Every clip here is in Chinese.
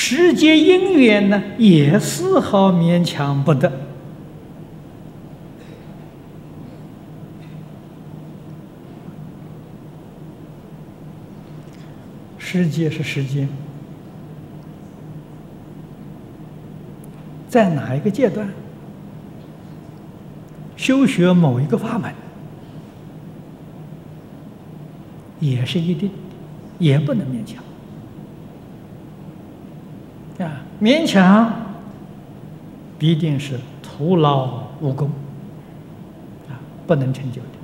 世界因缘呢，也丝毫勉强不得。世界是时间，在哪一个阶段修学某一个法门，也是一定，也不能勉强。勉强必定是徒劳无功，不能成就的。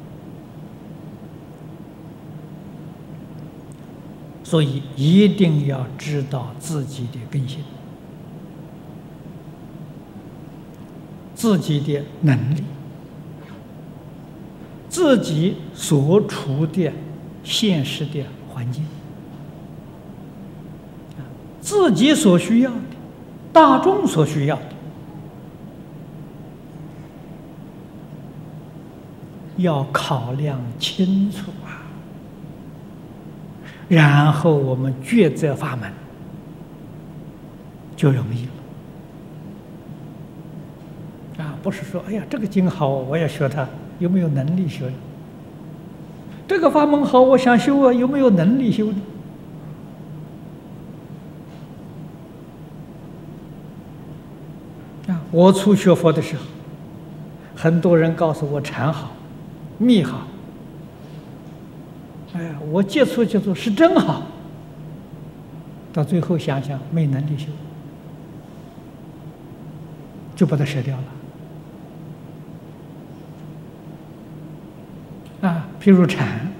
所以一定要知道自己的根性，自己的能力，自己所处的现实的环境，自己所需要的，大众所需要的，要考量清楚啊，然后我们抉择法门就容易了啊！不是说哎呀这个经好，我要学它，有没有能力学？这个法门好，我想修啊，有没有能力修呢？我初学佛的时候，很多人告诉我禅好，密好。哎呀，我接触是真好。到最后想想没能力修，就把它舍掉了。譬如禅，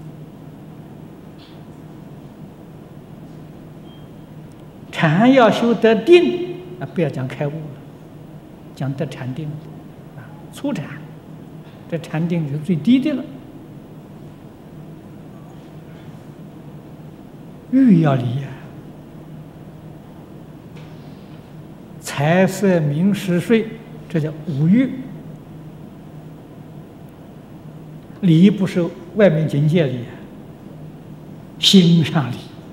禅要修得定不要讲开悟了。讲得禅定初禅，这禅定是最低的了。欲要离财色名食睡，这叫五欲。离不是外面境界离，心上离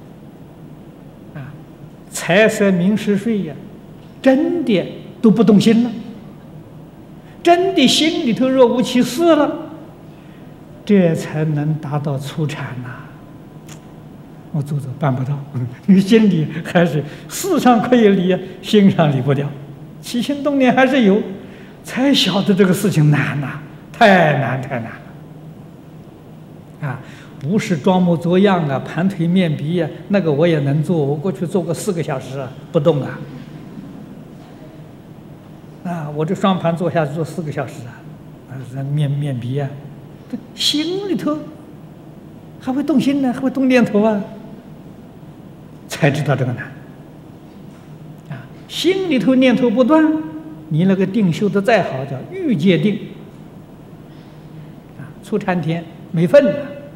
财色名食睡呀，真的都不动心了，真的心里头若无其事了，这才能达到初禅呐。我做办不到，你心里还是事上可以离，心上离不掉，起心动念还是有，才晓得这个事情难呐，太难了。不是装模作样盘腿面壁那个我也能做，我过去做过4个小时不动我这双盘坐下去做4个小时面壁心里头还会动心呢，还会动念头才知道这个难心里头念头不断，你那个定修得再好，叫欲界定初禅天没份了，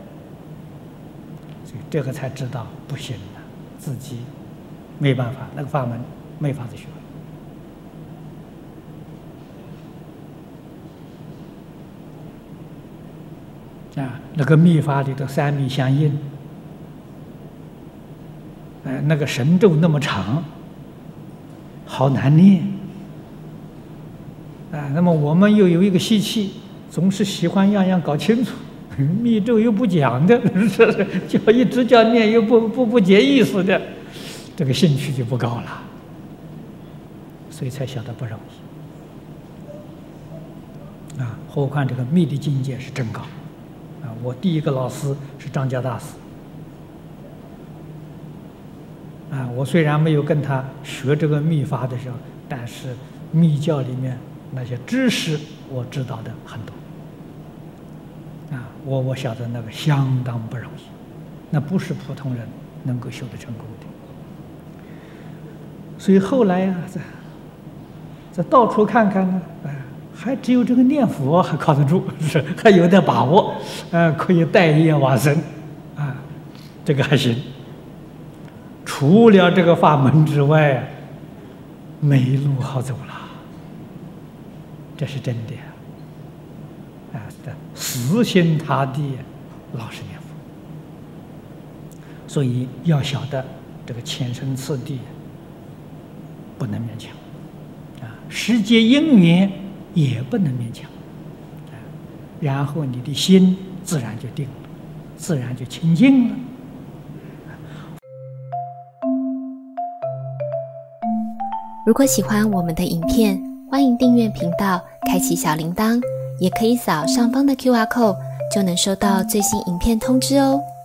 所以这个才知道不行了，自己没办法，那个法门没法子学。那个密法里头三密相应，那个神咒那么长，好难念那么我们又有一个习气，总是喜欢样样搞清楚，密咒又不讲的，叫一直叫念又不解意思的，这个兴趣就不高了，所以才晓得不容易何况这个密的境界是真高我第一个老师是张家大师我虽然没有跟他学这个密法的时候，但是密教里面那些知识我知道的很多我晓得那个相当不容易，那不是普通人能够修得成功的。所以后来在到处看看呢还只有这个念佛还靠得住，还有点把握可以带业往生这个还行。除了这个法门之外没路好走了，这是真的死心塌地老实念佛。所以要晓得这个浅深次第不能勉强世界因缘也不能勉强然后你的心自然就定了，自然就清净了。 如果喜欢我们的影片，欢迎订阅频道，开启小铃铛，也可以扫上方的 QR code，就能收到最新影片通知哦。